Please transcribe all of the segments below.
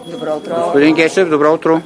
Добро утро. Господин Гешев, добро утро.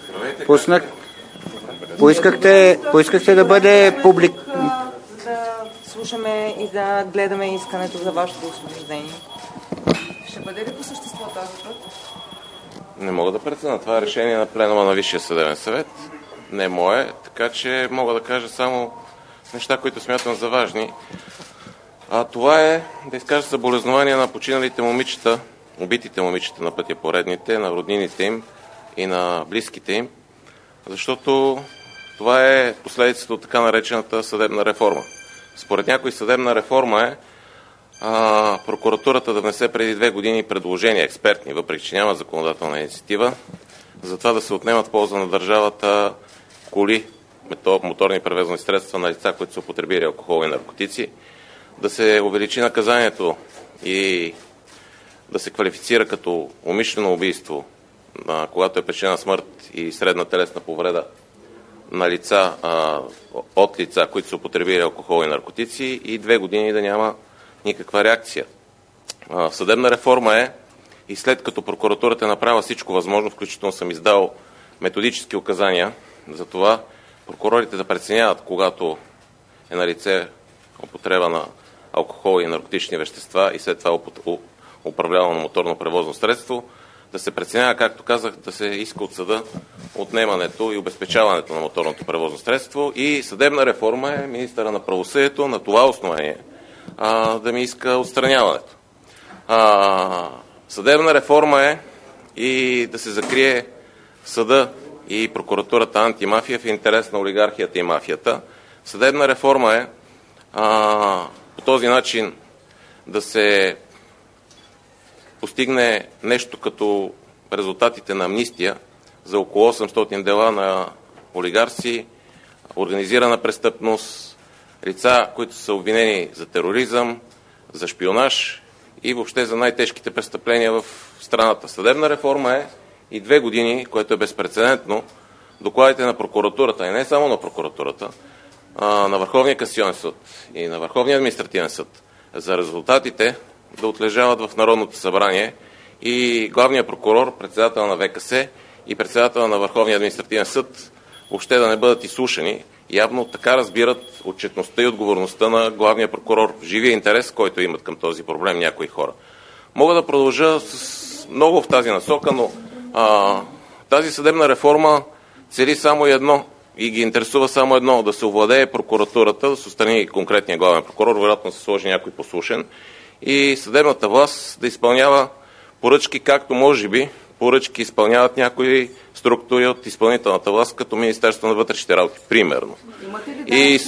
Поискахте да бъде публик... Да слушаме и да гледаме искането за вашето освобождение. Ще бъде ли по същество този път? Не мога да преценя. Това е решение на пленума на Висшия съдебен съвет. Не мое, така че мога да кажа само неща, които смятам за важни. Това е да изкажа съболезнования на починалите момичета, убитите момичета на пътя поредните, на роднините им и на близките им, защото това е последицата от така наречената съдебна реформа. Според някой съдебна реформа е прокуратурата да внесе преди 2 години предложения експертни, въпреки че няма законодателна инициатива, за това да се отнемат в полза на държавата коли, моторни превозни средства на лица, които са употребили алкохол и наркотици, да се увеличи наказанието и да се квалифицира като умишлено убийство, когато е причина смърт и средна телесна повреда на лица, от лица, които са употребили алкохол и наркотици, и 2 години да няма никаква реакция. Съдебна реформа е и след като прокуратурата е направила всичко възможно, включително съм издал методически указания за това прокурорите да преценяват, когато е налице употреба на алкохол и наркотични вещества и след това управлявано на моторно превозно средство, да се преценява, както казах, да се иска от съда отнемането и обезпечаването на моторното превозно средство, и съдебна реформа е министъра на правосъдието на това основание да ми иска отстраняването. Съдебна реформа е и да се закрие съда и прокуратурата антимафия в интерес на олигархията и мафията. Съдебна реформа е по този начин да се постигне нещо като резултатите на амнистия за около 800 дела на олигарси, организирана престъпност, лица, които са обвинени за тероризъм, за шпионаж и въобще за най-тежките престъпления в страната. Съдебна реформа е и 2 години, което е безпрецедентно, докладите на прокуратурата, и не само на прокуратурата, на Върховния касационен съд и на Върховния административен съд за резултатите да отлежават в Народното събрание и главният прокурор, председател на ВКС и председател на Върховния административен съд въобще да не бъдат изслушани. Явно така разбират отчетността и отговорността на главния прокурор, живия интерес, който имат към този проблем някои хора. Мога да продължа с много в тази насока, но тази съдебна реформа цели само едно и ги интересува само едно: да се овладее прокуратурата, да се отстрани конкретния главен прокурор, вероятно се сложи някой послушен, и съдебната власт да изпълнява поръчки, както може би поръчки изпълняват някои структури от изпълнителната власт, като Министерство на вътрешните работи, примерно. И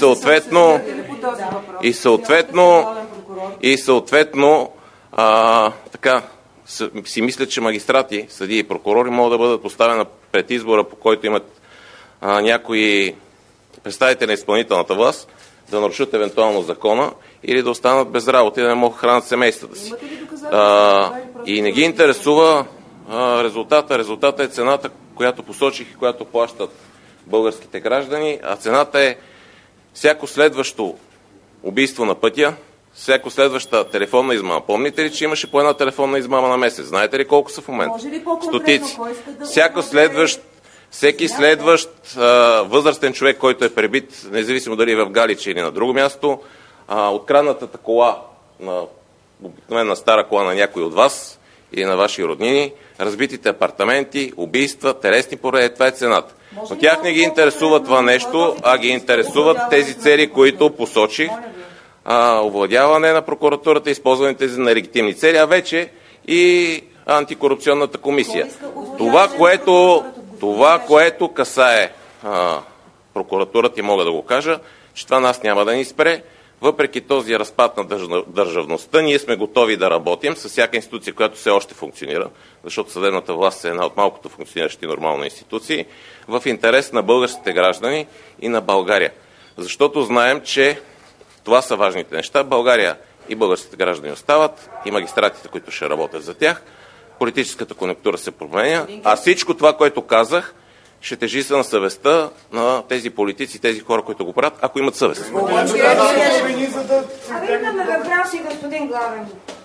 съответно така си мисля, че магистрати, съдии и прокурори могат да бъдат поставени пред избора, по който имат някои представители на изпълнителната власт да нарушат евентуално закона или да останат без работа и да не могат да хранят семействата си. И не ги интересува резултата. Резултата е цената, която посочих и която плащат българските граждани, а цената е всяко следващо убийство на пътя, всяко следваща телефонна измама. Помните ли, че имаше по една телефонна измама на месец? Знаете ли колко са в момента? Стотици. Всеки следващ възрастен човек, който е пребит, независимо дали е в Галиче или на друго място, откраднатата кола, обикновена стара кола на някой от вас или на ваши роднини, разбитите апартаменти, убийства, телесни повреди, това е цената. Но тях не ги интересува това нещо, а ги интересуват тези цели, които посочих: овладяване на прокуратурата, използване тези на легитимни цели, а вече и антикорупционната комисия. Това, което касае прокуратурата, и мога да го кажа, че това нас няма да ни спре. Въпреки този разпад на държавността, ние сме готови да работим с всяка институция, която все още функционира, защото съдебната власт е една от малкото функциониращи нормални институции, в интерес на българските граждани и на България. Защото знаем, че това са важните неща. България и българските граждани остават, и магистратите, които ще работят за тях. Политическата конюнктура се променя, а всичко това, което казах, ще тежи се на съвестта на тези политици, тези хора, които го правят, ако имат съвест. Имаме въпроси, господин главен